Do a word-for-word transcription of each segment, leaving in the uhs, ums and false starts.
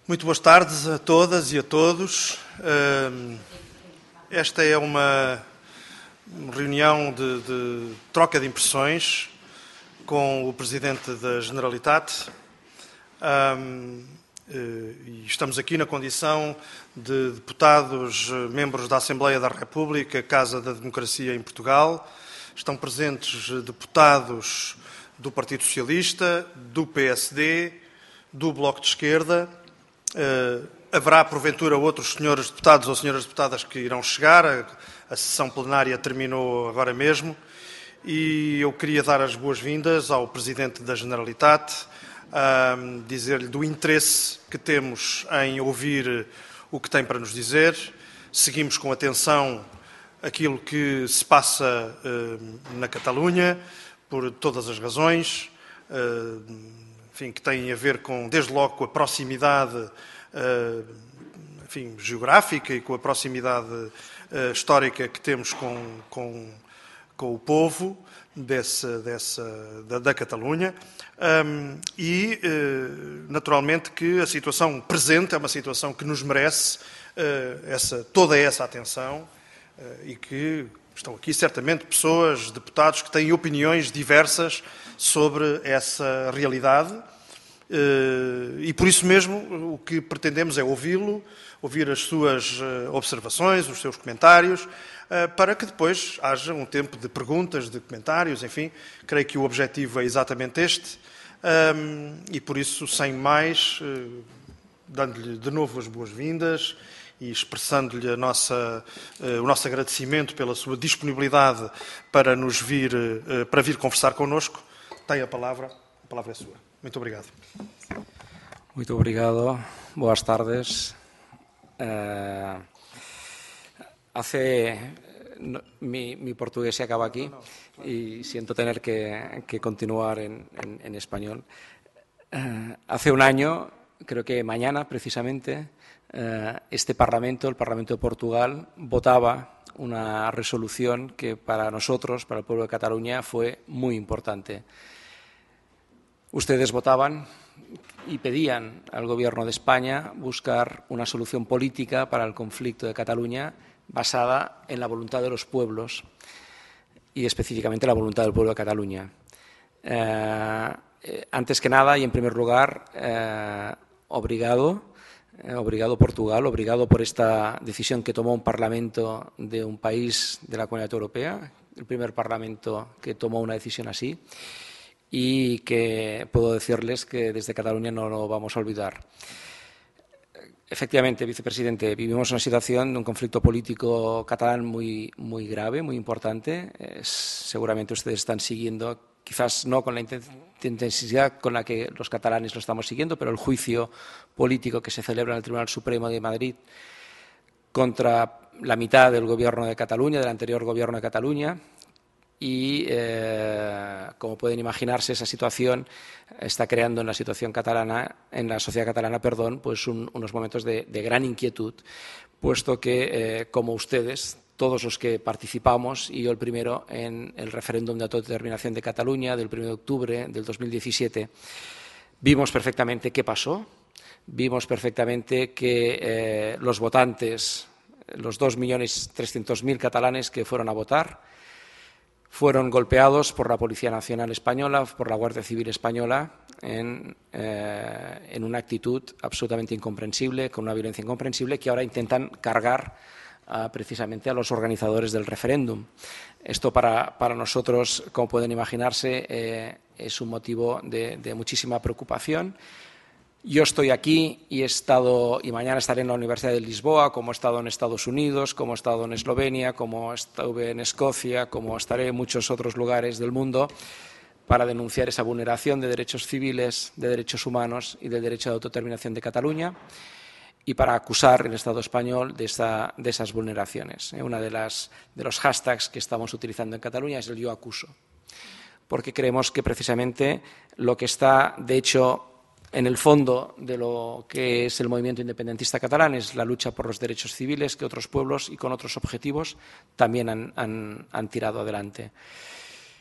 Muito boas tardes a todas e a todos. Esta é uma reunião de, de troca de impressões com o Presidente da Generalitat. E estamos aqui na condição de deputados, membros da Assembleia da República, Casa da Democracia em Portugal. Estão presentes deputados do Partido Socialista, do P S D, do Bloco de Esquerda. Uh, haverá, porventura, outros senhores deputados ou senhoras deputadas que irão chegar. A, a sessão plenária terminou agora mesmo e eu queria dar as boas-vindas ao Presidente da Generalitat, uh, dizer-lhe do interesse que temos em ouvir o que tem para nos dizer. Seguimos com atenção aquilo que se passa uh, na Catalunha, por todas as razões, uh, enfim, que têm a ver com, desde logo, com a proximidade uh, enfim, geográfica e com a proximidade uh, histórica que temos com, com, com o povo desse, dessa, da, da Catalunha. Um, e, uh, naturalmente, que a situação presente é uma situação que nos merece uh, essa, toda essa atenção uh, e que estão aqui, certamente, pessoas, deputados, que têm opiniões diversas sobre essa realidade e, por isso mesmo, o que pretendemos é ouvi-lo, ouvir as suas observações, os seus comentários, para que depois haja um tempo de perguntas, de comentários, enfim. Creio que o objetivo é exatamente este e, por isso, sem mais, dando-lhe de novo as boas-vindas e expressando-lhe a nossa, uh, o nosso agradecimento pela sua disponibilidade para nos vir, uh, para vir conversar connosco. Tem a palavra, a palavra é sua. Muito obrigado. Muito obrigado. Boas tardes. Uh, hace... No, mi, mi portugués se acaba aquí y siento tener que, que continuar en, en, en español. Uh, hace un año, creo que mañana precisamente, este Parlamento, el Parlamento de Portugal, votaba una resolución que para nosotros, para el pueblo de Cataluña, fue muy importante. Ustedes votaban y pedían al Gobierno de España buscar una solución política para el conflicto de Cataluña basada en la voluntad de los pueblos y específicamente la voluntad del pueblo de Cataluña. Eh, eh, antes que nada y en primer lugar, eh, obrigado. Obrigado Portugal, obrigado por esta decisión que tomó un Parlamento de un país de la Comunidad Europea, el primer Parlamento que tomó una decisión así y que puedo decirles que desde Cataluña no lo vamos a olvidar. Efectivamente, vicepresidente, vivimos una situación de un conflicto político catalán muy, muy grave, muy importante. Es, seguramente ustedes están siguiendo, quizás no con la intensidad con la que los catalanes lo estamos siguiendo, pero el juicio político que se celebra en el Tribunal Supremo de Madrid contra la mitad del Gobierno de Cataluña, del anterior Gobierno de Cataluña. Y, eh, como pueden imaginarse, esa situación está creando en la situación catalana, en la sociedad catalana, perdón, pues un, unos momentos de, de gran inquietud, puesto que, eh, como ustedes, todos los que participamos, y yo el primero, en el referéndum de autodeterminación de Cataluña del primero de octubre del dos mil diecisiete, vimos perfectamente qué pasó, vimos perfectamente que eh, los votantes, los dos millones trescientos mil catalanes que fueron a votar, fueron golpeados por la Policía Nacional Española, por la Guardia Civil Española, en, eh, en una actitud absolutamente incomprensible, con una violencia incomprensible, que ahora intentan cargar a, precisamente a los organizadores del referéndum. Esto para, para nosotros, como pueden imaginarse, eh, es un motivo de, de muchísima preocupación. Yo estoy aquí y he estado, y mañana estaré en la Universidad de Lisboa, como he estado en Estados Unidos, como he estado en Eslovenia, como estuve en Escocia, como estaré en muchos otros lugares del mundo, para denunciar esa vulneración de derechos civiles, de derechos humanos y del derecho de autodeterminación de Cataluña, y para acusar al Estado español de, esa, de esas vulneraciones. Una de, las, de los hashtags que estamos utilizando en Cataluña es el yo acuso, porque creemos que precisamente lo que está, de hecho, en el fondo de lo que es el movimiento independentista catalán es la lucha por los derechos civiles que otros pueblos y con otros objetivos también han, han, han tirado adelante.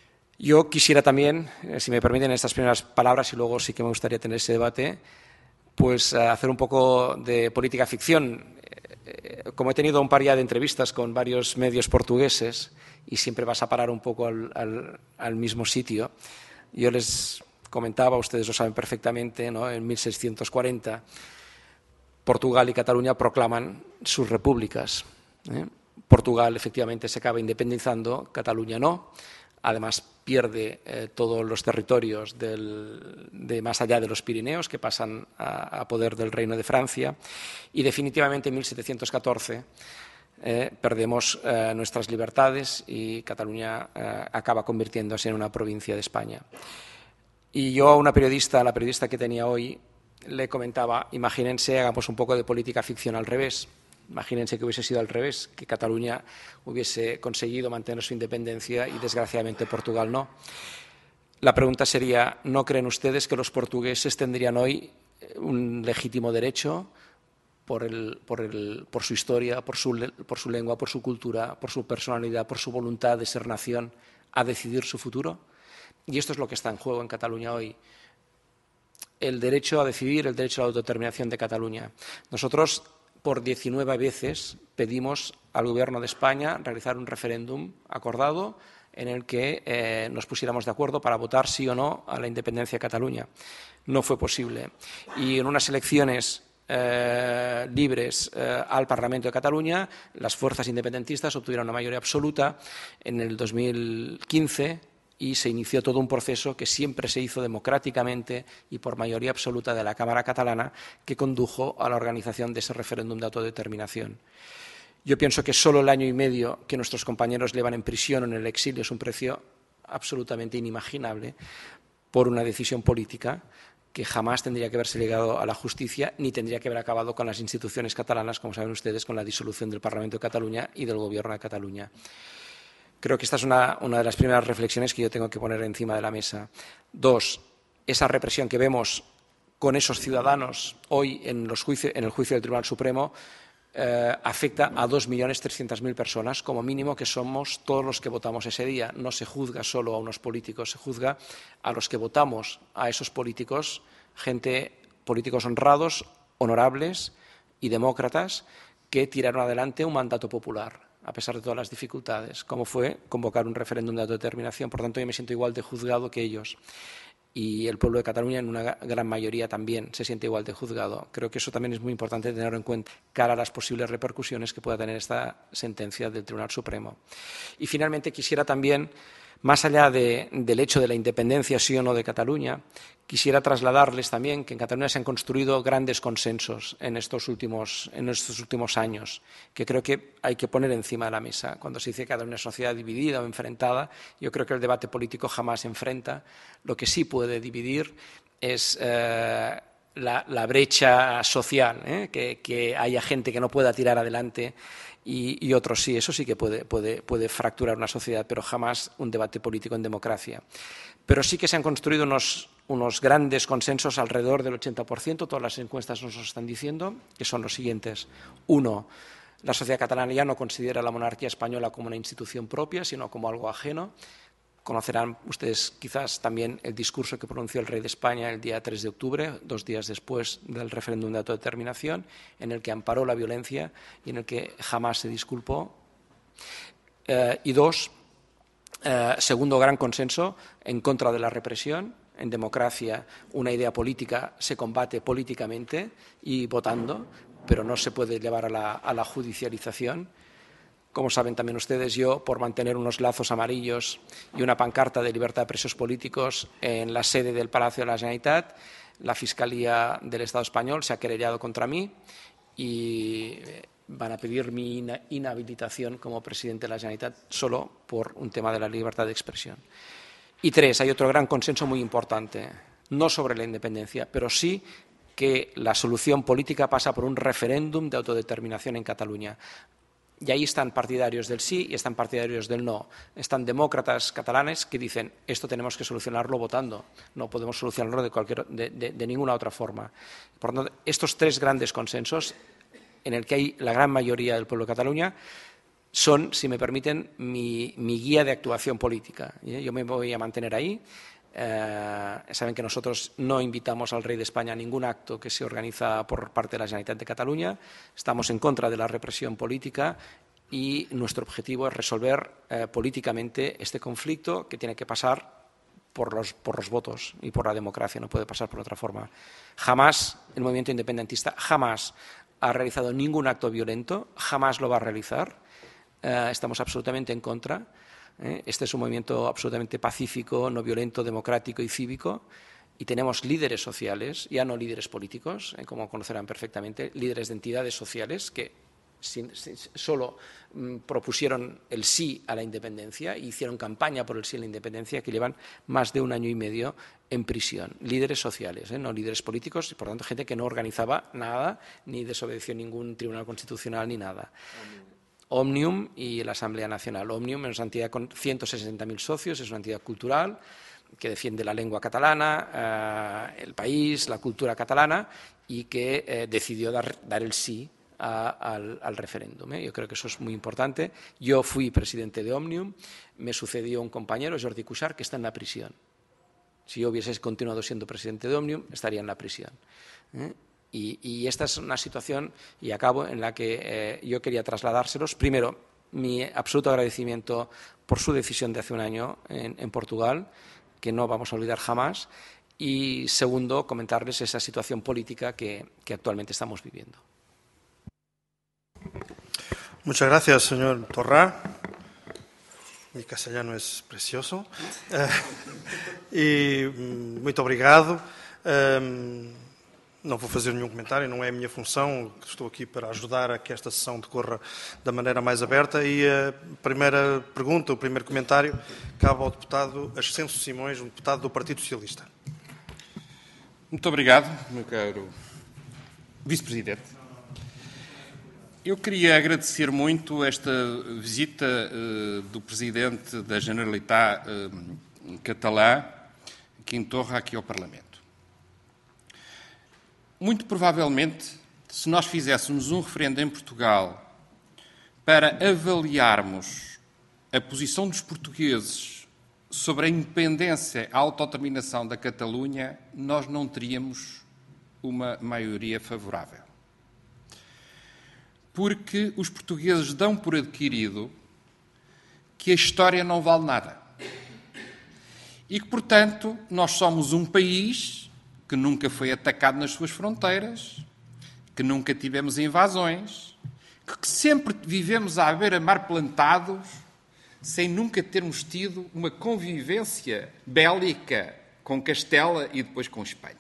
Yo quisiera también, si me permiten estas primeras palabras, y luego sí que me gustaría tener ese debate, pues a hacer un poco de política ficción. Como he tenido un par ya de entrevistas con varios medios portugueses y siempre vas a parar un poco al, al, al mismo sitio, yo les comentaba, ustedes lo saben perfectamente, ¿no? En mil seiscientos cuarenta Portugal y Cataluña proclaman sus repúblicas. ¿eh? Portugal efectivamente se acaba independizando, Cataluña no. Además pierde eh, todos los territorios del, de más allá de los Pirineos, que pasan a, a poder del Reino de Francia, y definitivamente en mil setecientos catorce eh, perdemos eh, nuestras libertades y Cataluña eh, acaba convirtiéndose en una provincia de España. Y yo a una periodista, a la periodista que tenía hoy, le comentaba, imagínense, hagamos un poco de política ficción al revés. Imagínense que hubiese sido al revés, que Cataluña hubiese conseguido mantener su independencia y, desgraciadamente, Portugal no. La pregunta sería, ¿no creen ustedes que los portugueses tendrían hoy un legítimo derecho por, el, por, el, por su historia, por su, por su lengua, por su cultura, por su personalidad, por su voluntad de ser nación, a decidir su futuro? Y esto es lo que está en juego en Cataluña hoy. El derecho a decidir, el derecho a la autodeterminación de Cataluña. Nosotros, por diecinueve veces, pedimos al Gobierno de España realizar un referéndum acordado en el que eh, nos pusiéramos de acuerdo para votar sí o no a la independencia de Cataluña. No fue posible. Y en unas elecciones eh, libres eh, al Parlamento de Cataluña, las fuerzas independentistas obtuvieron una mayoría absoluta en el dos mil quince y se inició todo un proceso que siempre se hizo democráticamente y por mayoría absoluta de la Cámara catalana, que condujo a la organización de ese referéndum de autodeterminación. Yo pienso que solo el año y medio que nuestros compañeros llevan en prisión o en el exilio es un precio absolutamente inimaginable por una decisión política que jamás tendría que haberse llegado a la justicia ni tendría que haber acabado con las instituciones catalanas, como saben ustedes, con la disolución del Parlamento de Cataluña y del Gobierno de Cataluña. Creo que esta es una, una de las primeras reflexiones que yo tengo que poner encima de la mesa. Dos, esa represión que vemos con esos ciudadanos hoy en, los juicio, en el juicio del Tribunal Supremo eh, afecta a dos millones trescientas mil personas, como mínimo, que somos todos los que votamos ese día. No se juzga solo a unos políticos, se juzga a los que votamos a esos políticos, gente, políticos honrados, honorables y demócratas que tiraron adelante un mandato popular, a pesar de todas las dificultades, como fue convocar un referéndum de autodeterminación. Por tanto, yo me siento igual de juzgado que ellos. Y el pueblo de Cataluña, en una gran mayoría, también se siente igual de juzgado. Creo que eso también es muy importante tenerlo en cuenta cara a las posibles repercusiones que pueda tener esta sentencia del Tribunal Supremo. Y, finalmente, quisiera también, más allá de, del hecho de la independencia, sí o no, de Cataluña, quisiera trasladarles también que en Cataluña se han construido grandes consensos en estos últimos, en estos últimos años, que creo que hay que poner encima de la mesa. Cuando se dice que Cataluña es una sociedad dividida o enfrentada, yo creo que el debate político jamás se enfrenta. Lo que sí puede dividir es eh, la, la brecha social, ¿eh? que, que haya gente que no pueda tirar adelante y, y otros sí. Eso sí que puede, puede, puede fracturar una sociedad, pero jamás un debate político en democracia. Pero sí que se han construido unos, unos grandes consensos alrededor del ochenta por ciento, todas las encuestas nos lo están diciendo, que son los siguientes. Uno, la sociedad catalana ya no considera la monarquía española como una institución propia, sino como algo ajeno. Conocerán ustedes quizás también el discurso que pronunció el rey de España el día tres de octubre, dos días después del referéndum de autodeterminación, en el que amparó la violencia y en el que jamás se disculpó. Eh, y dos, eh, segundo gran consenso, en contra de la represión. En democracia, una idea política se combate políticamente y votando, pero no se puede llevar a la, a la judicialización. Como saben también ustedes, yo, por mantener unos lazos amarillos y una pancarta de libertad de presos políticos en la sede del Palacio de la Generalitat, la Fiscalía del Estado español se ha querellado contra mí y van a pedir mi inhabilitación como presidente de la Generalitat solo por un tema de la libertad de expresión. Y tres, hay otro gran consenso muy importante, no sobre la independencia, pero sí que la solución política pasa por un referéndum de autodeterminación en Cataluña. Y ahí están partidarios del sí y están partidarios del no. Están demócratas catalanes que dicen esto tenemos que solucionarlo votando, no podemos solucionarlo de, cualquier, de, de, de ninguna otra forma. Por lo tanto, estos tres grandes consensos, en el que hay la gran mayoría del pueblo de Cataluña, son, si me permiten, mi, mi guía de actuación política. Yo me voy a mantener ahí, Eh, saben que nosotros no invitamos al rey de España a ningún acto que se organiza por parte de la Generalitat de Cataluña. Estamos en contra de la represión política y nuestro objetivo es resolver eh, políticamente este conflicto que tiene que pasar por los, por los votos y por la democracia, no puede pasar por otra forma. Jamás el movimiento independentista jamás ha realizado ningún acto violento, jamás lo va a realizar. Eh, estamos absolutamente en contra. ¿eh? Este es un movimiento absolutamente pacífico, no violento, democrático y cívico. Y tenemos líderes sociales, ya no líderes políticos, eh, como conocerán perfectamente, líderes de entidades sociales que Sin, sin, solo mm, propusieron el sí a la independencia y hicieron campaña por el sí a la independencia, que llevan más de un año y medio en prisión. Líderes sociales, ¿eh? no líderes políticos, y por tanto gente que no organizaba nada, ni desobedeció ningún tribunal constitucional ni nada. Omnium, Omnium y la Asamblea Nacional. Omnium es una entidad con ciento sesenta mil socios, es una entidad cultural que defiende la lengua catalana, eh, el país, la cultura catalana, y que eh, decidió dar, dar el sí A, al, al referéndum. ¿eh? Yo creo que eso es muy importante. Yo fui presidente de Omnium, me sucedió un compañero, Jordi Cuixart, que está en la prisión. Si yo hubiese continuado siendo presidente de Omnium, estaría en la prisión. ¿eh? Y, y esta es una situación, y acabo, en la que eh, yo quería trasladárselos. Primero, mi absoluto agradecimiento por su decisión de hace un año en, en Portugal, que no vamos a olvidar jamás. Y segundo, comentarles esa situación política que, que actualmente estamos viviendo. Muchas gracias, señor Torrá. Mi castellano es precioso. Uh, e muito obrigado. Um, não vou fazer nenhum comentário, não é a minha função. Estou aqui para ajudar a que esta sessão decorra da maneira mais aberta. E a primeira pergunta, o primeiro comentário, cabe ao deputado Ascenso Simões, um deputado do Partido Socialista. Muito obrigado, meu caro vice-presidente. Eu queria agradecer muito esta visita uh, do Presidente da Generalitat uh, catalã, Quim Torra, aqui ao Parlamento. Muito provavelmente, se nós fizéssemos um referendo em Portugal para avaliarmos a posição dos portugueses sobre a independência, a autodeterminação da Catalunha, nós não teríamos uma maioria favorável. Porque os portugueses dão por adquirido que a história não vale nada. E que, portanto, nós somos um país que nunca foi atacado nas suas fronteiras, que nunca tivemos invasões, que sempre vivemos à beira-mar plantados, sem nunca termos tido uma convivência bélica com Castela e depois com Espanha.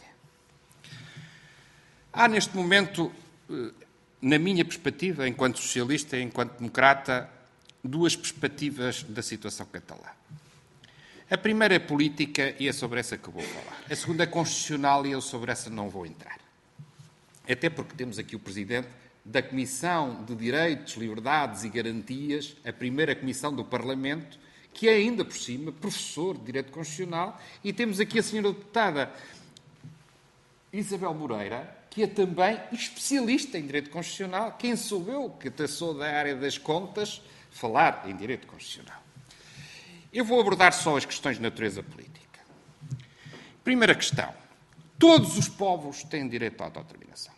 Há, neste momento, na minha perspectiva, enquanto socialista e enquanto democrata, duas perspectivas da situação catalã. A primeira é política e é sobre essa que vou falar. A segunda é constitucional e eu sobre essa não vou entrar. Até porque temos aqui o Presidente da Comissão de Direitos, Liberdades e Garantias, a primeira comissão do Parlamento, que é ainda por cima professor de Direito Constitucional, e temos aqui a senhora deputada Isabel Moreira, que é também especialista em Direito Constitucional. Quem sou eu, que até sou da área das contas, falar em Direito Constitucional? Eu vou abordar só as questões de natureza política. Primeira questão. Todos os povos têm direito à autodeterminação.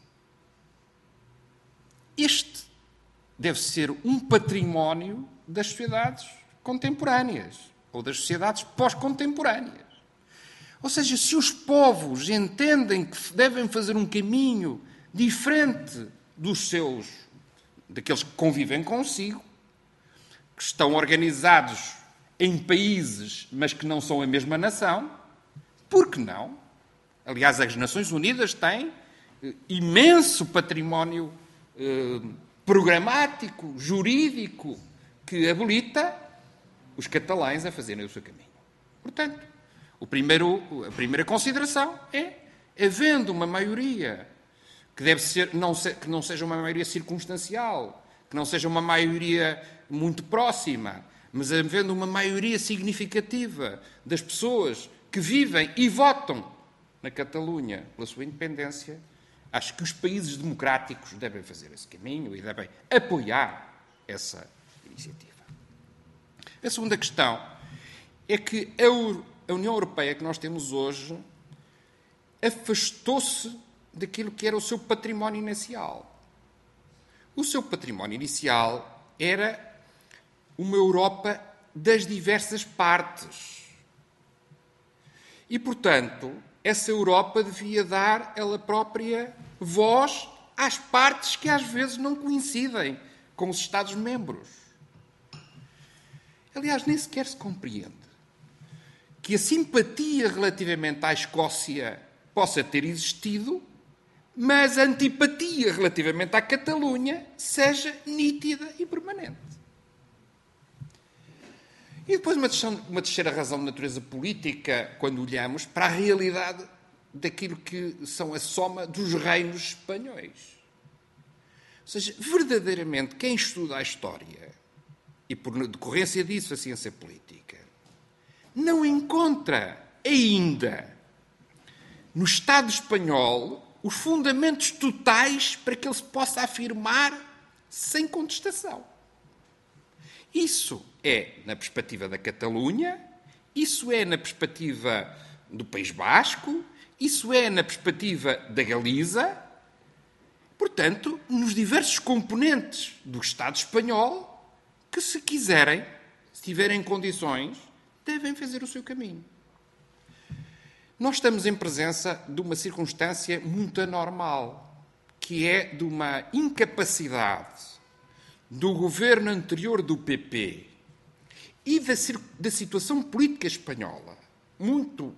Este deve ser um património das sociedades contemporâneas ou das sociedades pós-contemporâneas. Ou seja, se os povos entendem que devem fazer um caminho diferente dos seus, daqueles que convivem consigo, que estão organizados em países, mas que não são a mesma nação, por que não? Aliás, as Nações Unidas têm eh, imenso património eh, programático, jurídico, que habilita os catalães a fazerem o seu caminho. Portanto, O primeiro, a primeira consideração é, havendo uma maioria que, deve ser, não se, que não seja uma maioria circunstancial, que não seja uma maioria muito próxima, mas havendo uma maioria significativa das pessoas que vivem e votam na Catalunha pela sua independência, acho que os países democráticos devem fazer esse caminho e devem apoiar essa iniciativa. A segunda questão é que a a União Europeia que nós temos hoje afastou-se daquilo que era o seu património inicial. O seu património inicial era uma Europa das diversas partes. E, portanto, essa Europa devia dar ela própria voz às partes que às vezes não coincidem com os Estados-membros. Aliás, nem sequer se compreende que a simpatia relativamente à Escócia possa ter existido, mas a antipatia relativamente à Catalunha seja nítida e permanente. E depois uma terceira, uma terceira razão de natureza política, quando olhamos para a realidade daquilo que são a soma dos reinos espanhóis. Ou seja, verdadeiramente, quem estuda a história, e por decorrência disso a ciência política, não encontra ainda no Estado espanhol os fundamentos totais para que ele se possa afirmar sem contestação. Isso é na perspectiva da Catalunha, isso é na perspectiva do País Basco, isso é na perspectiva da Galiza. Portanto, nos diversos componentes do Estado espanhol que, se quiserem, se tiverem condições, devem fazer o seu caminho. Nós estamos em presença de uma circunstância muito anormal, que é de uma incapacidade do governo anterior do P P e da, da situação política espanhola, muito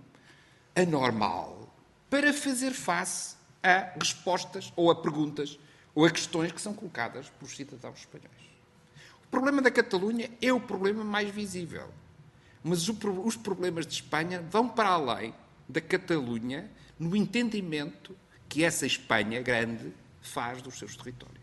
anormal, para fazer face a respostas ou a perguntas ou a questões que são colocadas pelos cidadãos espanhóis. O problema da Catalunha é o problema mais visível, mas o, os problemas de Espanha vão para além da Catalunha no entendimento que essa Espanha grande faz dos seus territórios.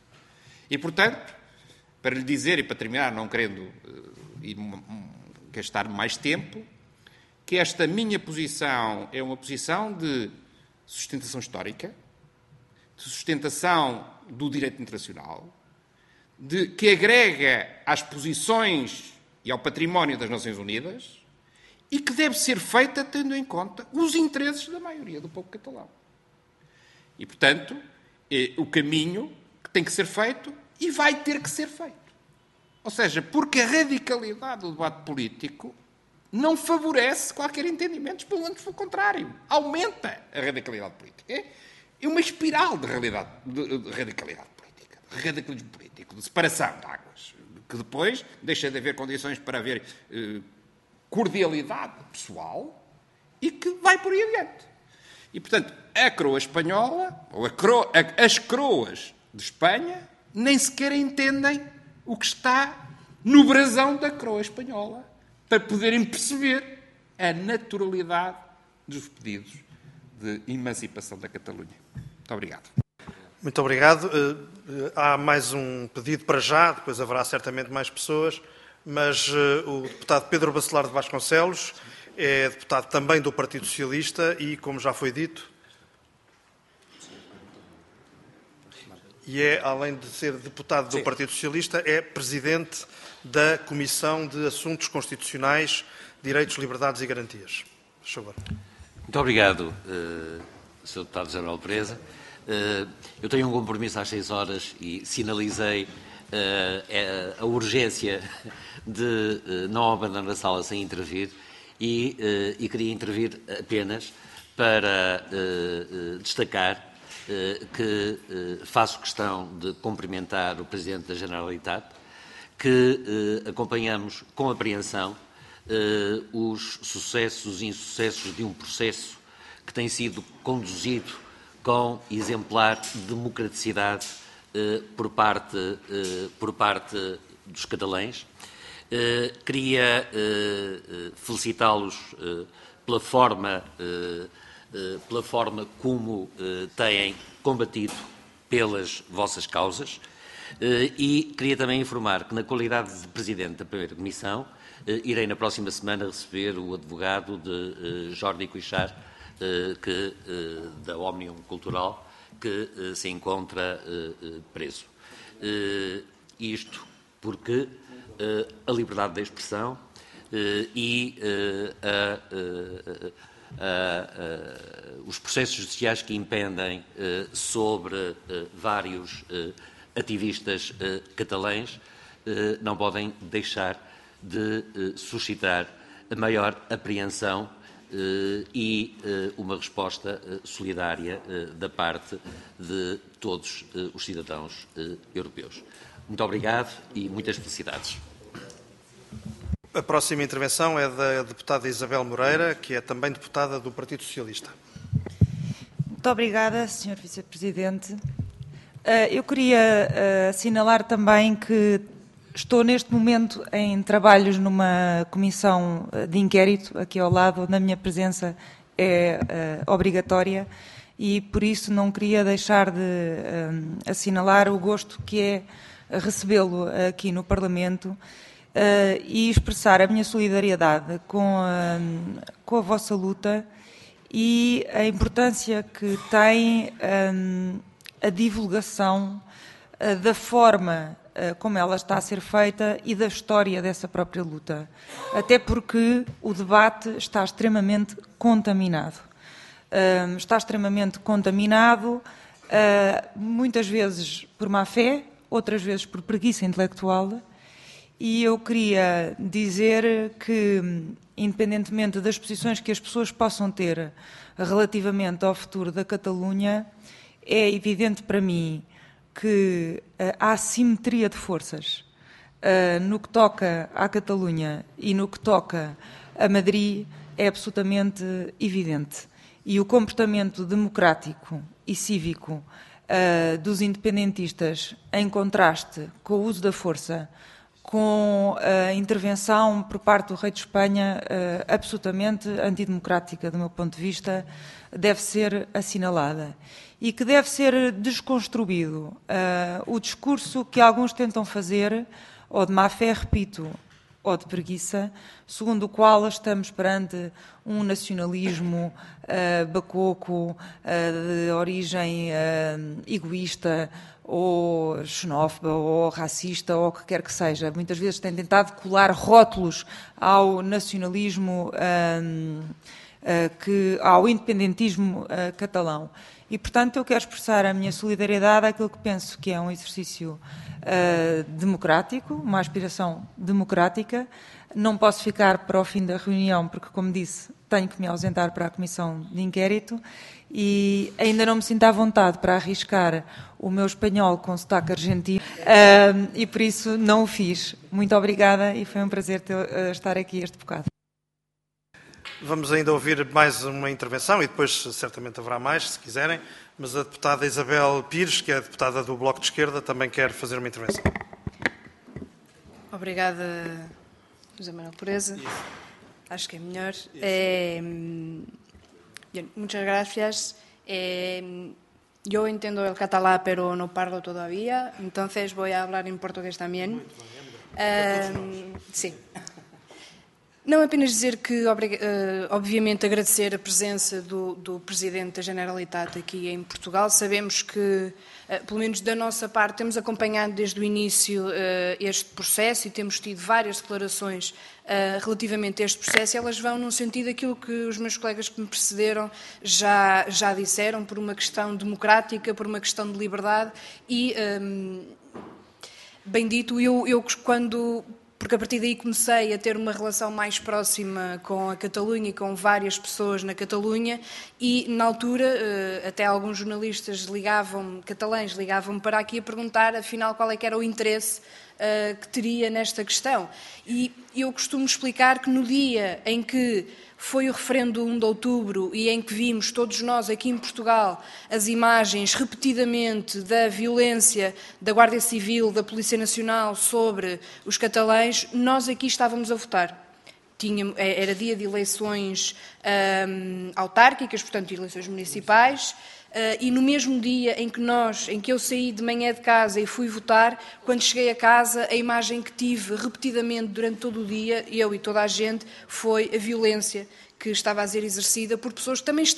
E, portanto, para lhe dizer, e para terminar, não querendo uh, ir, um, gastar mais tempo, que esta minha posição é uma posição de sustentação histórica, de sustentação do direito internacional, de, que agrega às posições e ao património das Nações Unidas e que deve ser feita tendo em conta os interesses da maioria do povo catalão. E, portanto, é o caminho que tem que ser feito e vai ter que ser feito. Ou seja, porque a radicalidade do debate político não favorece qualquer entendimento, pelo menos pelo contrário, aumenta a radicalidade política. É uma espiral de, realidade, de, de radicalidade política, de radicalismo político, de separação de águas, que depois deixa de haver condições para haver eh, cordialidade pessoal e que vai por aí adiante. E, portanto, a coroa espanhola, ou a coroa, a, as coroas de Espanha, nem sequer entendem o que está no brasão da coroa espanhola para poderem perceber a naturalidade dos pedidos de emancipação da Catalunha. Muito obrigado. Muito obrigado. Há mais um pedido para já, depois haverá certamente mais pessoas, mas o deputado Pedro Bacelar de Vasconcelos é deputado também do Partido Socialista e, como já foi dito, e é, além de ser deputado do Sim. Partido Socialista, é presidente da Comissão de Assuntos Constitucionais, Direitos, Liberdades e Garantias. Por favor. Muito obrigado, uh, senhor Deputado José Manuel Pereza. Uh, eu tenho um compromisso às seis horas e sinalizei uh, a urgência de uh, não abandonar a sala sem intervir e, uh, e queria intervir apenas para uh, uh, destacar uh, que uh, faço questão de cumprimentar o Presidente da Generalitat, que uh, acompanhamos com apreensão uh, os sucessos e insucessos de um processo que tem sido conduzido com exemplar democraticidade uh, por, parte, uh, por parte dos catalães. Uh, queria uh, uh, felicitá-los uh, pela forma, uh, uh, pela forma como uh, têm combatido pelas vossas causas. Uh, e queria também informar que, na qualidade de Presidente da Primeira Comissão, uh, irei na próxima semana receber o advogado de uh, Jordi Cuixart, uh, que, uh, da Òmnium Cultural, que uh, se encontra uh, uh, preso. Uh, isto porque uh, a liberdade de expressão e a, a, a, os processos judiciais que impendem sobre vários ativistas catalães não podem deixar de suscitar a maior apreensão e uma resposta solidária da parte de todos os cidadãos europeus. Muito obrigado e muitas felicidades. A próxima intervenção é da deputada Isabel Moreira, que é também deputada do Partido Socialista. Muito obrigada, senhor Vice-Presidente. Eu queria assinalar também que estou neste momento em trabalhos numa comissão de inquérito, aqui ao lado, onde a minha presença é uh, obrigatória e por isso não queria deixar de uh, assinalar o gosto que é recebê-lo aqui no Parlamento uh, e expressar a minha solidariedade com a, com a vossa luta e a importância que tem um, a divulgação uh, da forma como ela está a ser feita e da história dessa própria luta. Até porque o debate está extremamente contaminado. Uh, está extremamente contaminado, uh, muitas vezes por má fé, outras vezes por preguiça intelectual, e eu queria dizer que, independentemente das posições que as pessoas possam ter relativamente ao futuro da Catalunha, é evidente para mim que uh, há assimetria de forças uh, no que toca à Catalunha e no que toca a Madrid é absolutamente evidente. E o comportamento democrático e cívico uh, dos independentistas, em contraste com o uso da força, com a intervenção por parte do rei de Espanha uh, absolutamente antidemocrática, do meu ponto de vista, deve ser assinalada. E que deve ser desconstruído uh, o discurso que alguns tentam fazer, ou de má fé, repito, ou de preguiça, segundo o qual estamos perante um nacionalismo uh, bacoco, uh, de origem uh, egoísta, ou xenófoba, ou racista, ou o que quer que seja. Muitas vezes tem tentado colar rótulos ao nacionalismo, uh, uh, que, ao independentismo uh, catalão. E, portanto, eu quero expressar a minha solidariedade àquilo que penso que é um exercício uh, democrático, uma aspiração democrática. Não posso ficar para o fim da reunião, porque, como disse, tenho que me ausentar para a comissão de inquérito e ainda não me sinto à vontade para arriscar o meu espanhol com sotaque argentino uh, e, por isso, não o fiz. Muito obrigada e foi um prazer ter, uh, estar aqui este bocado. Vamos ainda ouvir mais uma intervenção e depois certamente haverá mais, se quiserem, mas a deputada Isabel Pires, que é a deputada do Bloco de Esquerda, também quer fazer uma intervenção. Obrigada, José Manuel Pureza. Acho que é melhor. Eh, bien, muchas gracias. Eh, yo entiendo el catalán, pero no parlo todavía, entonces voy a hablar en portugués también. Eh, sí. Não apenas dizer que, obviamente, agradecer a presença do, do Presidente da Generalitat aqui em Portugal. Sabemos que, pelo menos da nossa parte, temos acompanhado desde o início este processo e temos tido várias declarações relativamente a este processo. Elas vão num sentido daquilo que os meus colegas que me precederam já, já disseram, por uma questão democrática, por uma questão de liberdade e, bem dito, eu, eu quando... porque a partir daí comecei a ter uma relação mais próxima com a Catalunha e com várias pessoas na Catalunha e, na altura, até alguns jornalistas ligavam-me, catalães ligavam-me para aqui a perguntar, afinal, qual é que era o interesse uh, que teria nesta questão. E eu costumo explicar que no dia em que foi o referendo um de outubro e em que vimos todos nós aqui em Portugal as imagens repetidamente da violência da Guarda Civil, da Polícia Nacional sobre os catalães, nós aqui estávamos a votar. Tinha, era dia de eleições hum, autárquicas, portanto, eleições municipais, uh, e no mesmo dia em que nós, em que eu saí de manhã de casa e fui votar, quando cheguei a casa, a imagem que tive repetidamente durante todo o dia, eu e toda a gente, foi a violência que estava a ser exercida por pessoas que também estavam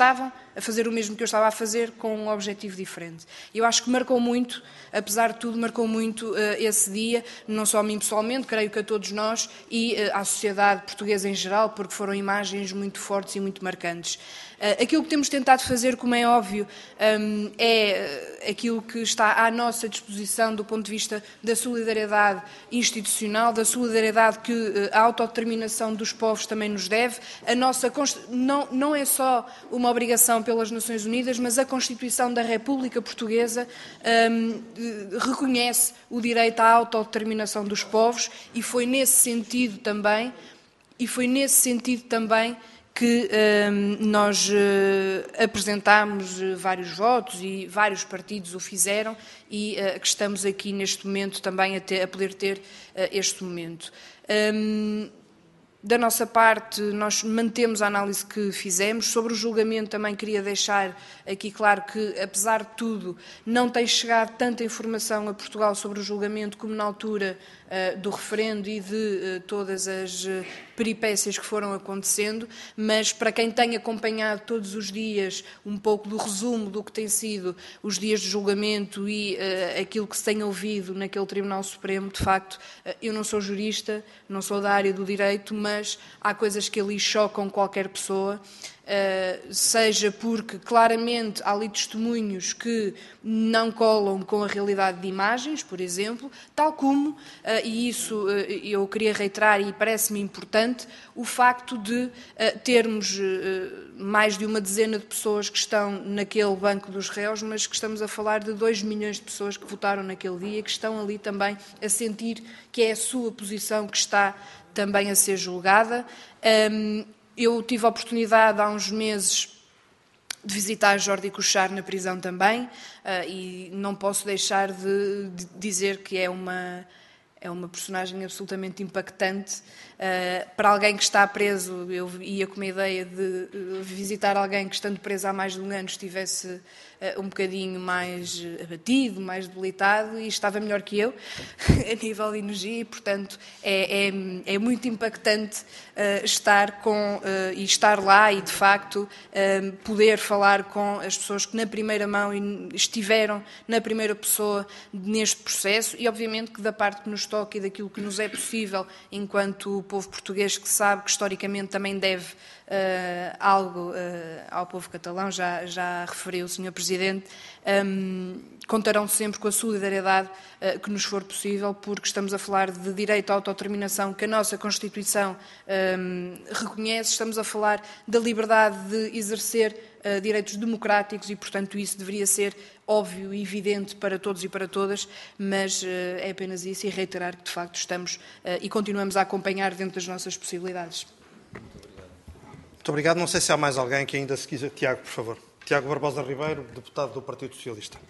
a fazer o mesmo que eu estava a fazer com um objetivo diferente. Eu acho que marcou muito, apesar de tudo, marcou muito uh, esse dia, não só a mim pessoalmente, creio que a todos nós e uh, à sociedade portuguesa em geral, porque foram imagens muito fortes e muito marcantes. Uh, aquilo que temos tentado fazer, como é óbvio, um, é uh, aquilo que está à nossa disposição do ponto de vista da solidariedade institucional, da solidariedade que uh, a autodeterminação dos povos também nos deve. A nossa não, não é só uma obrigação pelas Nações Unidas, mas a Constituição da República Portuguesa um, uh, reconhece o direito à autodeterminação dos povos e foi nesse sentido também, e foi nesse sentido também que um, nós uh, apresentámos uh, vários votos e vários partidos o fizeram e uh, que estamos aqui neste momento também a, ter, a poder ter uh, este momento. Um, Da nossa parte, nós mantemos a análise que fizemos. Sobre o julgamento, também queria deixar aqui claro que, apesar de tudo, não tem chegado tanta informação a Portugal sobre o julgamento como na altura uh, do referendo e de uh, todas as uh, peripécias que foram acontecendo, mas para quem tem acompanhado todos os dias um pouco do resumo do que tem sido os dias de julgamento e uh, aquilo que se tem ouvido naquele Tribunal Supremo, de facto, uh, eu não sou jurista, não sou da área do direito, mas mas há coisas que ali chocam qualquer pessoa, seja porque claramente há ali testemunhos que não colam com a realidade de imagens, por exemplo, tal como, e isso eu queria reiterar e parece-me importante, o facto de termos mais de uma dezena de pessoas que estão naquele banco dos réus, mas que estamos a falar de dois milhões de pessoas que votaram naquele dia, que estão ali também a sentir que é a sua posição que está também a ser julgada. Eu tive a oportunidade há uns meses de visitar Jordi Cuixart na prisão também e não posso deixar de dizer que é uma, é uma personagem absolutamente impactante. Para alguém que está preso, eu ia com uma ideia de visitar alguém que, estando preso há mais de um ano, estivesse um bocadinho mais abatido, mais debilitado, e estava melhor que eu, a nível de energia, e, portanto, é, é, é muito impactante uh, estar com, uh, e estar lá e, de facto, uh, poder falar com as pessoas que, na primeira mão, estiveram na primeira pessoa neste processo, e, obviamente, que da parte que nos toca e daquilo que nos é possível, enquanto povo português que sabe que, historicamente, também deve Uh, algo uh, ao povo catalão, já, já referiu o senhor Presidente, um, contarão sempre com a solidariedade uh, que nos for possível, porque estamos a falar de direito à autodeterminação que a nossa Constituição um, reconhece, estamos a falar da liberdade de exercer uh, direitos democráticos e, portanto, isso deveria ser óbvio e evidente para todos e para todas, mas uh, é apenas isso, e reiterar que, de facto, estamos uh, e continuamos a acompanhar dentro das nossas possibilidades. Muito obrigado. Não sei se há mais alguém que ainda se quiser. Tiago, por favor. Tiago Barbosa Ribeiro, deputado do Partido Socialista.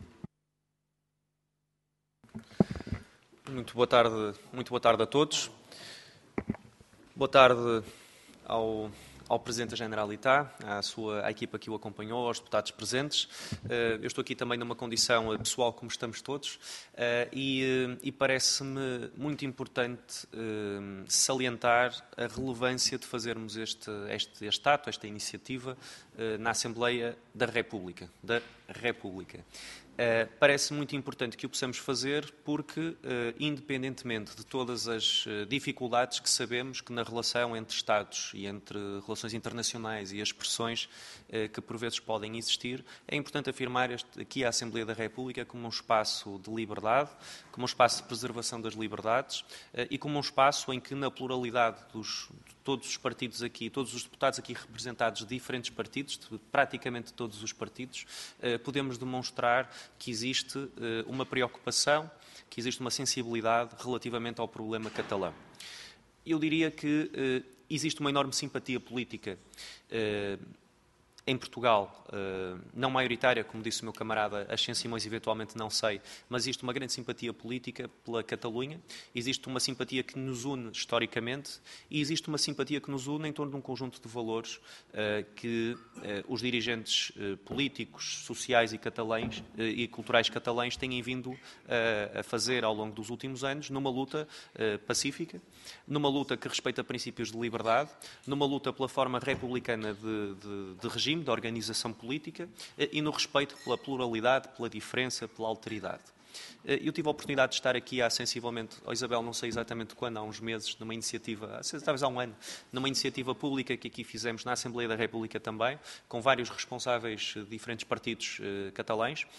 Muito boa tarde, muito boa tarde a todos. Boa tarde ao, ao Presidente da Generalitat, à sua à equipa que o acompanhou, aos deputados presentes. Eu estou aqui também numa condição pessoal, como estamos todos, e, e parece-me muito importante salientar a relevância de fazermos este, este, este ato, esta iniciativa, na Assembleia da República. Da República. Uh, parece muito importante que o possamos fazer porque, uh, independentemente de todas as uh, dificuldades que sabemos que na relação entre Estados e entre relações internacionais e as pressões uh, que por vezes podem existir, é importante afirmar este, aqui a Assembleia da República como um espaço de liberdade, como um espaço de preservação das liberdades uh, e como um espaço em que, na pluralidade dos, de todos os partidos aqui, todos os deputados aqui representados de diferentes partidos, de praticamente todos os partidos, uh, podemos demonstrar que existe uh, uma preocupação, que existe uma sensibilidade relativamente ao problema catalão. Eu diria que uh, existe uma enorme simpatia política uh, em Portugal, uh, não maioritária, como disse o meu camarada Ascenso Simões, eventualmente não sei, mas existe uma grande simpatia política pela Catalunha, existe uma simpatia que nos une historicamente e existe uma simpatia que nos une em torno de um conjunto de valores uh, que uh, os dirigentes uh, políticos, sociais e, catalães, uh, e culturais catalães têm vindo uh, a fazer ao longo dos últimos anos numa luta uh, pacífica, numa luta que respeita princípios de liberdade, numa luta pela forma republicana de, de, de regime, regime, da organização política e no respeito pela pluralidade, pela diferença, pela alteridade. Eu tive a oportunidade de estar aqui há sensivelmente, oh Isabel, não sei exatamente quando, há uns meses, numa iniciativa, talvez há um ano, numa iniciativa pública que aqui fizemos na Assembleia da República também, com vários responsáveis de diferentes partidos uh, catalães, uh,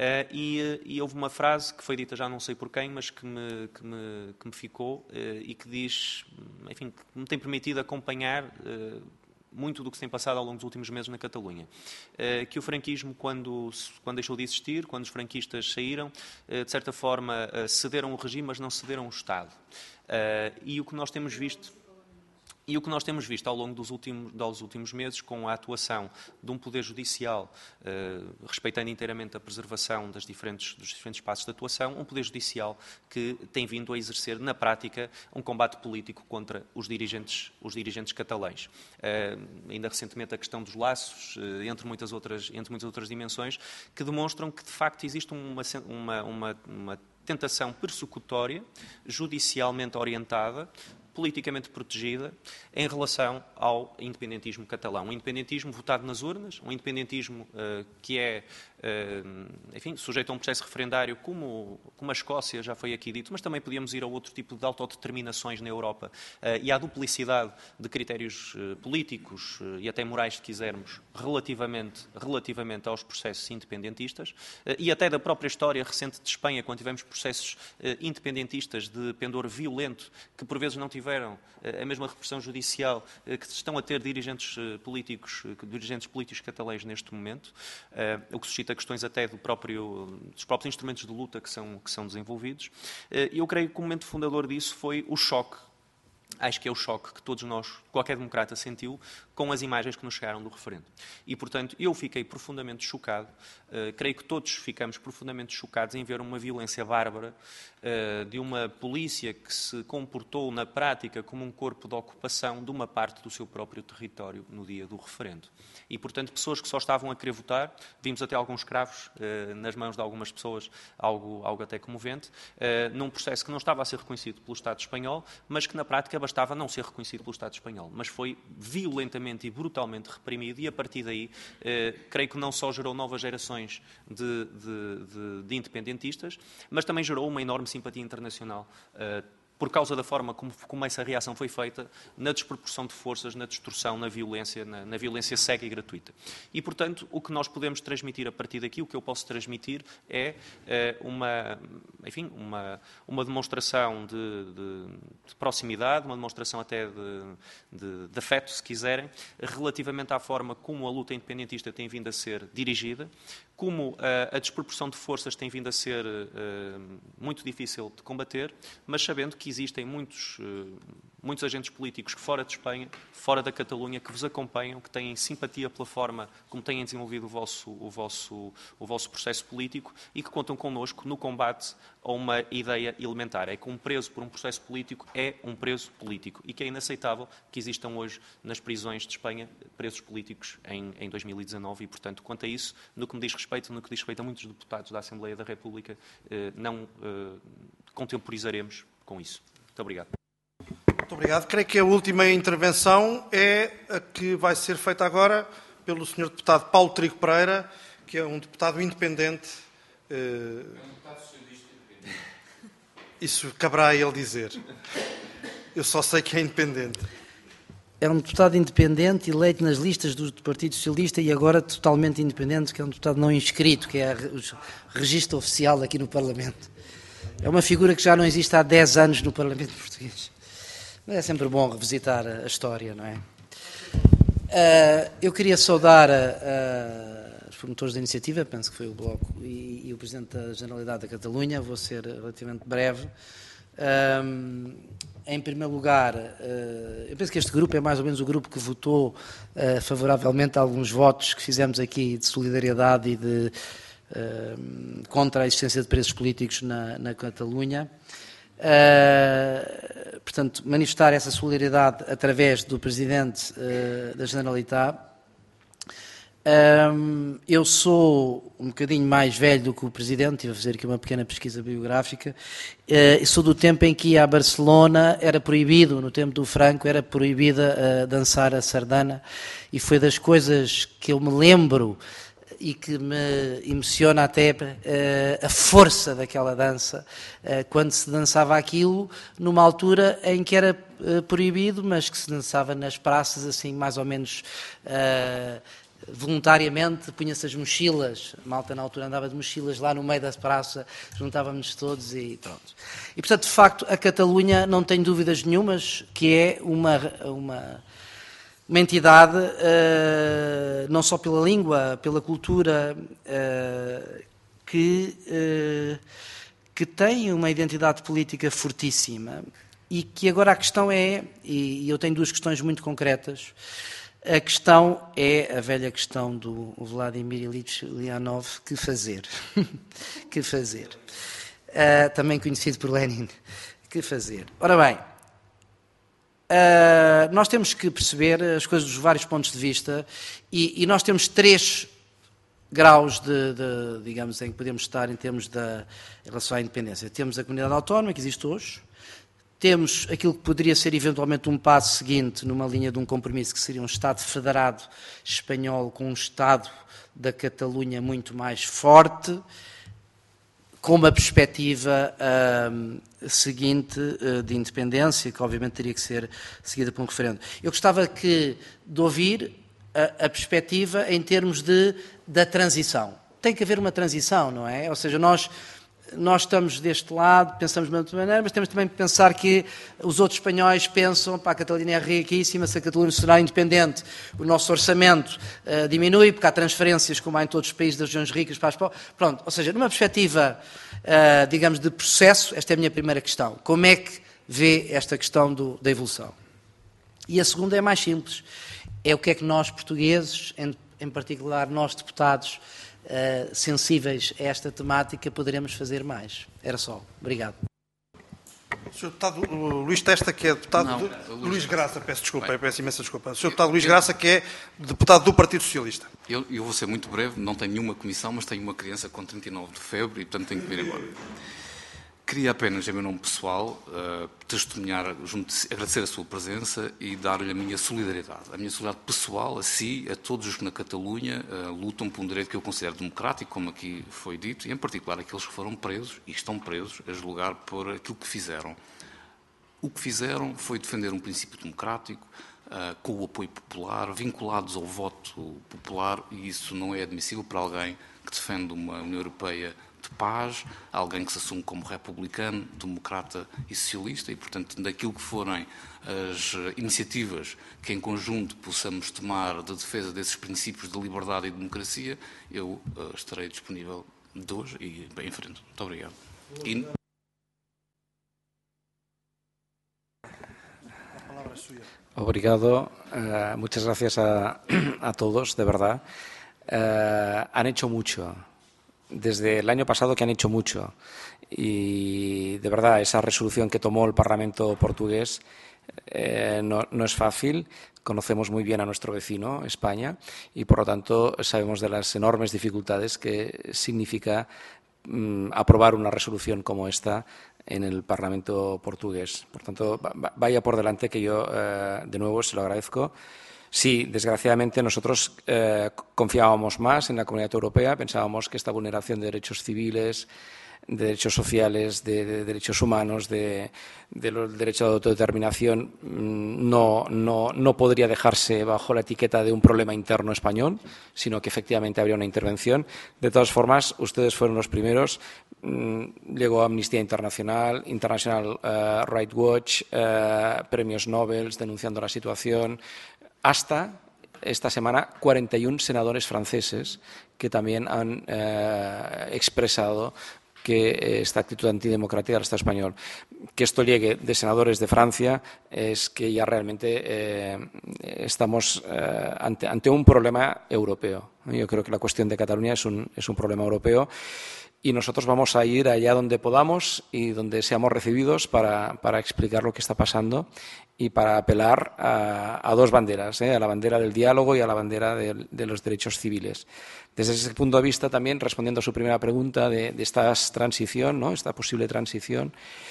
e, uh, e houve uma frase que foi dita já não sei por quem, mas que me, que me, que me ficou uh, e que diz, enfim, que me tem permitido acompanhar uh, muito do que se tem passado ao longo dos últimos meses na Catalunha. Que o franquismo, quando, quando deixou de existir, quando os franquistas saíram, de certa forma cederam o regime, mas não cederam o Estado. E o que nós temos visto... E o que nós temos visto ao longo dos últimos, dos últimos meses, com a atuação de um Poder Judicial, eh, respeitando inteiramente a preservação das diferentes, dos diferentes espaços de atuação, um Poder Judicial que tem vindo a exercer, na prática, um combate político contra os dirigentes, os dirigentes catalães. Eh, ainda recentemente a questão dos laços, eh, entre, muitas outras, entre muitas outras dimensões, que demonstram que, de facto, existe uma, uma, uma, uma tentação persecutória, judicialmente orientada, politicamente protegida, em relação ao independentismo catalão. Um independentismo votado nas urnas, um independentismo uh, que é, uh, enfim, sujeito a um processo referendário, como, como a Escócia, já foi aqui dito, mas também podíamos ir a outro tipo de autodeterminações na Europa, uh, e à duplicidade de critérios uh, políticos uh, e até morais, se quisermos, relativamente, relativamente aos processos independentistas, uh, e até da própria história recente de Espanha, quando tivemos processos uh, independentistas de pendor violento, que por vezes não tiveram a mesma repressão judicial que estão a ter dirigentes políticos, dirigentes políticos catalães neste momento, o que suscita questões até do próprio, dos próprios instrumentos de luta que são, que são desenvolvidos. E eu creio que o momento fundador disso foi o choque, acho que é o choque que todos nós, qualquer democrata, sentiu com as imagens que nos chegaram do referendo. E, portanto, eu fiquei profundamente chocado, uh, creio que todos ficamos profundamente chocados em ver uma violência bárbara uh, de uma polícia que se comportou na prática como um corpo de ocupação de uma parte do seu próprio território no dia do referendo. E, portanto, pessoas que só estavam a querer votar, vimos até alguns cravos uh, nas mãos de algumas pessoas, algo, algo até comovente, uh, num processo que não estava a ser reconhecido pelo Estado espanhol, mas que na prática bastava não ser reconhecido pelo Estado espanhol, mas foi violentamente e brutalmente reprimido e, a partir daí, eh, creio que não só gerou novas gerações de, de, de, de independentistas, mas também gerou uma enorme simpatia internacional, eh, por causa da forma como, como essa reação foi feita, na desproporção de forças, na distorção, na violência, na, na violência cega e gratuita. E, portanto, o que nós podemos transmitir a partir daqui, o que eu posso transmitir é eh, uma, enfim, uma, uma demonstração de, de, de proximidade, uma demonstração até de, de, de afeto, se quiserem, relativamente à forma como a luta independentista tem vindo a ser dirigida, como uh, a desproporção de forças tem vindo a ser uh, muito difícil de combater, mas sabendo que existem muitos, uh, muitos agentes políticos fora de Espanha, fora da Catalunha, que vos acompanham, que têm simpatia pela forma como têm desenvolvido o vosso, o vosso, o vosso processo político e que contam connosco no combate a uma ideia elementar. É que um preso por um processo político é um preso político e que é inaceitável que existam hoje nas prisões de Espanha presos políticos em, em dois mil e dezanove e, portanto, quanto a isso, no que me diz respeito, no que diz respeito a muitos deputados da Assembleia da República, eh, não eh, contemporizaremos com isso. Muito obrigado. Muito obrigado. Creio que a última intervenção é a que vai ser feita agora pelo senhor deputado Paulo Trigo Pereira, que é um deputado independente. Eh, é um deputado socialista independente. Isso caberá a ele dizer. Eu só sei que é independente. É um deputado independente, eleito nas listas do Partido Socialista e agora totalmente independente, que é um deputado não inscrito, que é o registro oficial aqui no Parlamento. É uma figura que já não existe há dez anos no Parlamento português. Mas é sempre bom revisitar a história, não é? Uh, eu queria saudar uh, os promotores da iniciativa, penso que foi o Bloco, e, e o Presidente da Generalidade da Catalunha. Vou ser relativamente breve. Um, em primeiro lugar, uh, eu penso que este grupo é mais ou menos o grupo que votou uh, favoravelmente a alguns votos que fizemos aqui de solidariedade e de uh, contra a existência de presos políticos na, na Catalunha. Uh, portanto, manifestar essa solidariedade através do Presidente uh, da Generalitat. Um, eu sou um bocadinho mais velho do que o Presidente, estive a fazer aqui uma pequena pesquisa biográfica, uh, sou do tempo em que ia a Barcelona, era proibido, no tempo do Franco, era proibida uh, dançar a sardana, e foi das coisas que eu me lembro e que me emociona até uh, a força daquela dança, uh, quando se dançava aquilo numa altura em que era uh, proibido, mas que se dançava nas praças, assim, mais ou menos uh, voluntariamente, punha-se as mochilas, a malta na altura andava de mochilas lá no meio da praça, juntávamos todos e pronto. E, portanto, de facto, a Catalunha, não tenho dúvidas nenhumas, que é uma... uma Uma entidade, uh, não só pela língua, pela cultura, uh, que, uh, que tem uma identidade política fortíssima e que agora a questão é, e eu tenho duas questões muito concretas, a questão é a velha questão do Vladimir Ilyich Ulyanov, que fazer? que fazer? Uh, também conhecido por Lenin, que fazer? Ora bem, Uh, nós temos que perceber as coisas dos vários pontos de vista e, e nós temos três graus de, de, digamos, em que podemos estar em termos da em relação à independência. Temos a comunidade autónoma, que existe hoje, temos aquilo que poderia ser eventualmente um passo seguinte numa linha de um compromisso que seria um Estado federado espanhol com um Estado da Catalunha muito mais forte, com uma perspectiva uh, seguinte uh, de independência, que obviamente teria que ser seguida por um referendo. Eu gostava que, de ouvir a, a perspectiva em termos de, da transição. Tem que haver uma transição, não é? Ou seja, nós, nós estamos deste lado, pensamos de outra maneira, mas temos também que pensar que os outros espanhóis pensam, pá, a Catalunha é riquíssima, se a Catalunha será independente, o nosso orçamento uh, diminui, porque há transferências, como há em todos os países das regiões ricas para as pobres. Pronto, ou seja, numa perspectiva, uh, digamos, de processo, esta é a minha primeira questão. Como é que vê esta questão do, da evolução? E a segunda é mais simples. É o que é que nós, portugueses, em, em particular nós, deputados, Uh, sensíveis a esta temática, poderemos fazer mais. Era só. Obrigado. O senhor Deputado Luís Testa, que é deputado... Não, de... Luís, Luís Graça, peço desculpa, bem, peço imensa desculpa. O senhor Deputado Luís Graça, que é deputado do Partido Socialista. Eu, eu vou ser muito breve, não tenho nenhuma comissão, mas tenho uma criança com trinta e nove de febre e, portanto, tenho que ir embora. Queria apenas, em meu nome pessoal, uh, testemunhar, junto, agradecer a sua presença e dar-lhe a minha solidariedade. A minha solidariedade pessoal, a si, a todos os que na Catalunha uh, lutam por um direito que eu considero democrático, como aqui foi dito, e em particular aqueles que foram presos e estão presos a julgar por aquilo que fizeram. O que fizeram foi defender um princípio democrático, uh, com o apoio popular, vinculados ao voto popular, e isso não é admissível para alguém que defende uma União Europeia de paz, alguém que se assume como republicano, democrata e socialista, e, portanto, daquilo que forem as iniciativas que em conjunto possamos tomar de defesa desses princípios de liberdade e de democracia, eu uh, estarei disponível de hoje e bem em frente. Muito obrigado. E... Obrigado. Uh, muchas gracias a, a todos, de verdad. Uh, han hecho mucho. Desde el año pasado que han hecho mucho y de verdad esa resolución que tomó el Parlamento portugués eh, no, no es fácil. Conocemos muy bien a nuestro vecino, España, y por lo tanto sabemos de las enormes dificultades que significa mm, aprobar una resolución como esta en el Parlamento portugués. Por tanto, vaya por delante que yo eh, de nuevo se lo agradezco. Sí, desgraciadamente nosotros eh, confiábamos más en la Comunidad Europea, pensábamos que esta vulneración de derechos civiles, de derechos sociales, de, de derechos humanos, de, de los derechos de autodeterminación, no, no, no podría dejarse bajo la etiqueta de un problema interno español, sino que efectivamente habría una intervención. De todas formas, ustedes fueron los primeros. Llegó Amnistía Internacional, International uh, Rights Watch, uh, premios Nobel denunciando la situación, hasta esta semana cuarenta y uno senadores franceses que también han eh, expresado que esta actitud antidemocrática del Estado español. Que esto llegue de senadores de Francia es que ya realmente eh, estamos eh, ante, ante un problema europeo. Yo creo que la cuestión de Cataluña es un, es un problema europeo. y nosotros vamos a ir allá donde podamos y donde seamos recibidos para, para explicar lo que está pasando y para apelar a, a dos banderas, ¿eh? A la bandera del diálogo y a la bandera de, de los derechos civiles. Desde ese punto de vista también, respondiendo a su primera pregunta de, de esta transición, ¿no? Esta posible transición,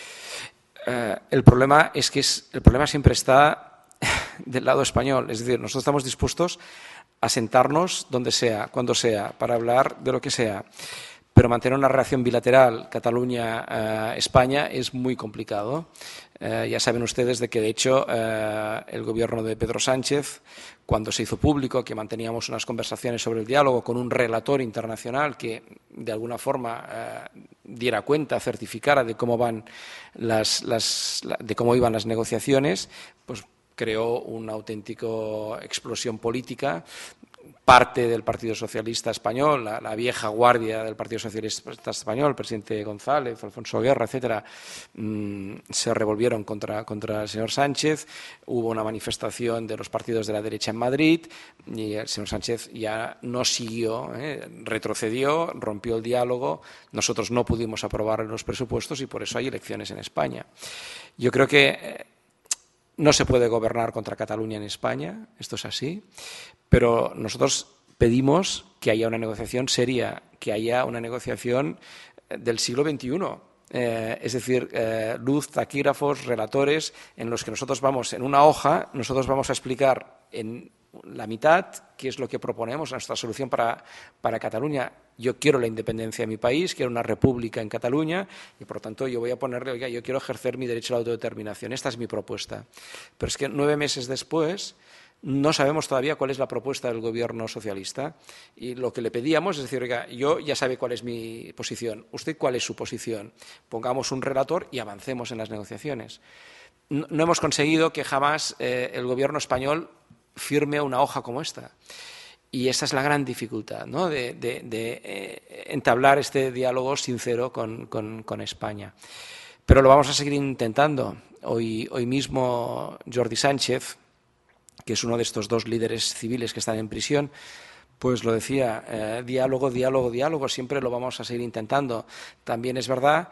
eh, el problema es que es, el problema siempre está del lado español. Es decir, nosotros estamos dispuestos a sentarnos donde sea, cuando sea, para hablar de lo que sea. Pero mantener una relación bilateral Cataluña-España es muy complicado. Eh, ya saben ustedes de que, de hecho, eh, el gobierno de Pedro Sánchez, cuando se hizo público que manteníamos unas conversaciones sobre el diálogo con un relator internacional que, de alguna forma, eh, diera cuenta, certificara de cómo van las, las, de cómo iban las negociaciones, pues creó una auténtica explosión política. Parte del Partido Socialista Español, la, la vieja guardia del Partido Socialista Español, el presidente González, Alfonso Guerra, etcétera, mmm, se revolvieron contra, contra el señor Sánchez. Hubo una manifestación de los partidos de la derecha en Madrid y el señor Sánchez ya no siguió, ¿eh? retrocedió, rompió el diálogo. Nosotros no pudimos aprobar los presupuestos y por eso hay elecciones en España. Yo creo que eh, no se puede gobernar contra Cataluña en España, esto es así. Pero nosotros pedimos que haya una negociación seria, que haya una negociación del siglo veintiuno. Eh, es decir, eh, luz, taquígrafos, relatores, en los que nosotros vamos en una hoja, nosotros vamos a explicar en la mitad qué es lo que proponemos, nuestra solución para, para Cataluña. Yo quiero la independencia de mi país, quiero una república en Cataluña y, por lo tanto, yo voy a ponerle, oiga, yo quiero ejercer mi derecho a la autodeterminación. Esta es mi propuesta. Pero es que nueve meses después no sabemos todavía cuál es la propuesta del gobierno socialista y lo que le pedíamos es decir, oiga, yo ya sabe cuál es mi posición, ¿usted cuál es su posición? Pongamos un relator y avancemos en las negociaciones. No, no hemos conseguido que jamás eh, el gobierno español firme una hoja como esta. Y esa es la gran dificultad, ¿no? de, de, de eh, entablar este diálogo sincero con, con, con España. Pero lo vamos a seguir intentando. Hoy, hoy mismo Jordi Sánchez, que es uno de estos dos líderes civiles que están en prisión, pues lo decía, eh, diálogo, diálogo, diálogo, siempre lo vamos a seguir intentando. También es verdad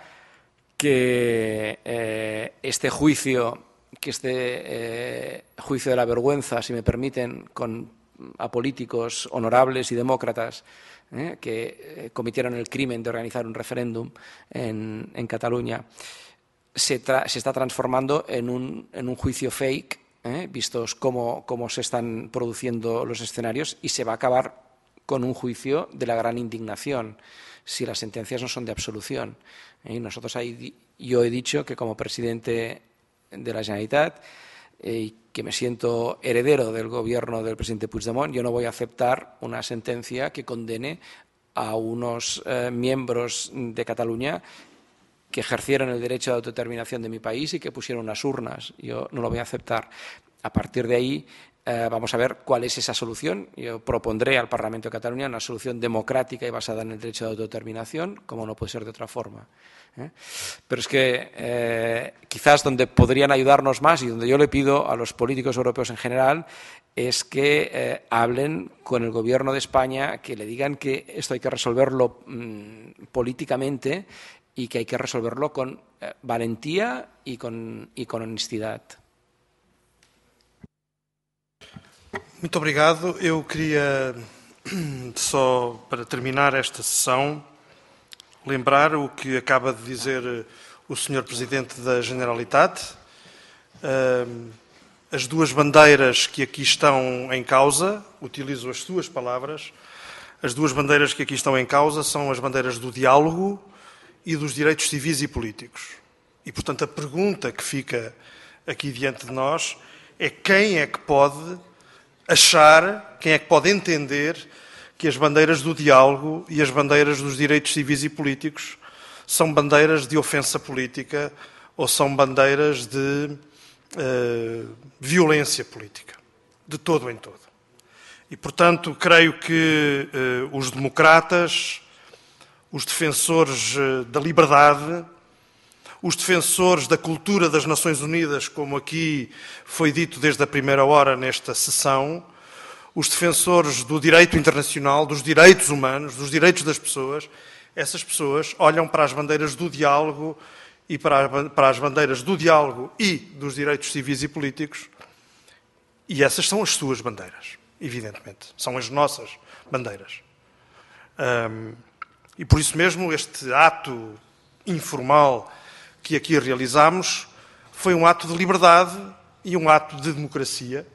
que eh, este juicio, que este eh, juicio de la vergüenza, si me permiten, con a políticos honorables y demócratas eh, que eh, cometieron el crimen de organizar un referéndum en, en Cataluña, se, tra se está transformando en un, en un juicio fake, ¿Eh? vistos cómo, cómo se están produciendo los escenarios, y se va a acabar con un juicio de la gran indignación si las sentencias no son de absolución. ¿Eh? Nosotros ahí, yo he dicho que como presidente de la Generalitat, eh, y que me siento heredero del gobierno del presidente Puigdemont, yo no voy a aceptar una sentencia que condene a unos eh, miembros de Cataluña que ejercieron el derecho de autodeterminación de mi país y que pusieron unas urnas. Yo no lo voy a aceptar. A partir de ahí eh, vamos a ver cuál es esa solución. Yo propondré al Parlamento de Cataluña una solución democrática y basada en el derecho de autodeterminación, como no puede ser de otra forma. ¿eh? Pero es que eh, quizás donde podrían ayudarnos más y donde yo le pido a los políticos europeos en general es que eh, hablen con el Gobierno de España, que le digan que esto hay que resolverlo mmm, políticamente y que hay que resolverlo con eh, valentía y con, y con honestidad. Muito obrigado. Eu queria, só para terminar esta sessão, lembrar o que acaba de dizer o senhor Presidente da Generalitat. As duas bandeiras que aqui estão em causa, utilizo as suas palavras, as duas bandeiras que aqui estão em causa são as bandeiras do diálogo e dos direitos civis e políticos. E, portanto, a pergunta que fica aqui diante de nós é quem é que pode achar, quem é que pode entender que as bandeiras do diálogo e as bandeiras dos direitos civis e políticos são bandeiras de ofensa política ou são bandeiras de uh, violência política, de todo em todo. E, portanto, creio que uh, os democratas, os defensores da liberdade, os defensores da cultura das Nações Unidas, como aqui foi dito desde a primeira hora nesta sessão, os defensores do direito internacional, dos direitos humanos, dos direitos das pessoas, essas pessoas olham para as bandeiras do diálogo e para, para as bandeiras do diálogo e dos direitos civis e políticos, e essas são as suas bandeiras, evidentemente. São as nossas bandeiras. Um, e por isso mesmo este ato informal que aqui realizamos foi um ato de liberdade e um ato de democracia,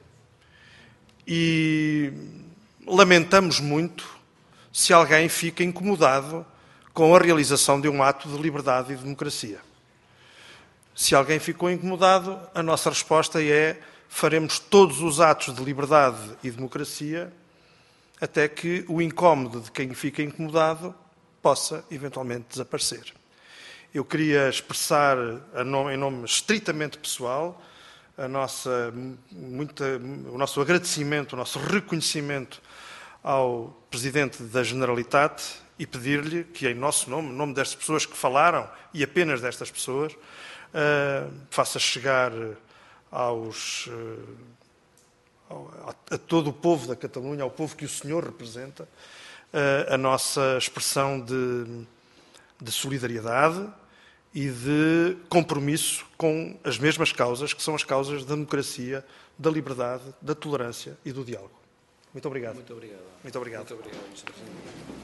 e lamentamos muito se alguém fica incomodado com a realização de um ato de liberdade e de democracia. Se alguém ficou incomodado, a nossa resposta é: faremos todos os atos de liberdade e democracia até que o incómodo de quem fica incomodado possa eventualmente desaparecer. Eu queria expressar, em nome estritamente pessoal, a nossa, muita, o nosso agradecimento, o nosso reconhecimento ao Presidente da Generalitat e pedir-lhe que, em nosso nome, em nome destas pessoas que falaram, e apenas destas pessoas, uh, faça chegar aos, uh, a, a todo o povo da Catalunha, ao povo que o senhor representa, uh, a nossa expressão de, de solidariedade e de compromisso com as mesmas causas, que são as causas da democracia, da liberdade, da tolerância e do diálogo. Muito obrigado. Muito obrigado. Muito obrigado. Muito obrigado, mister Presidente.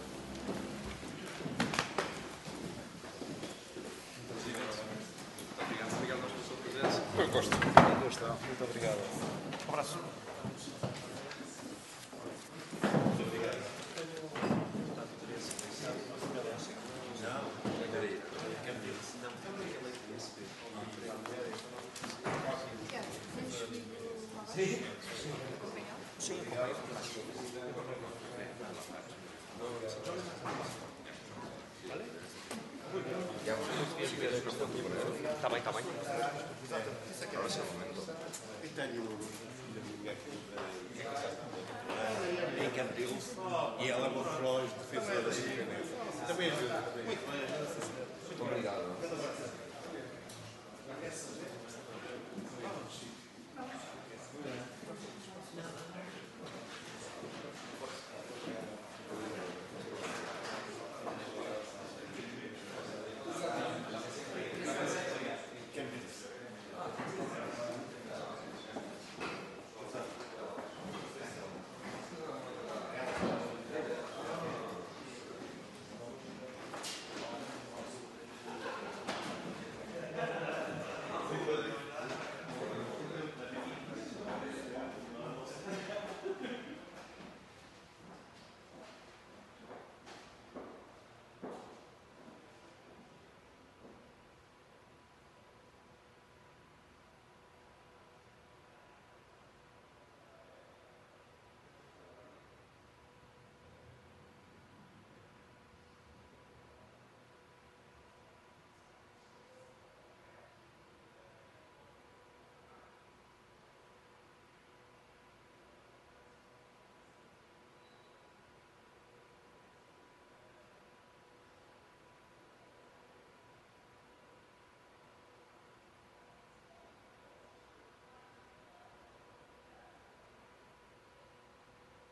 Eu gosto. Muito obrigado. Um abraço. Está bem, está bem. Em Campilos, e ela mostrou as defensoras. Também ajuda. Muito bem.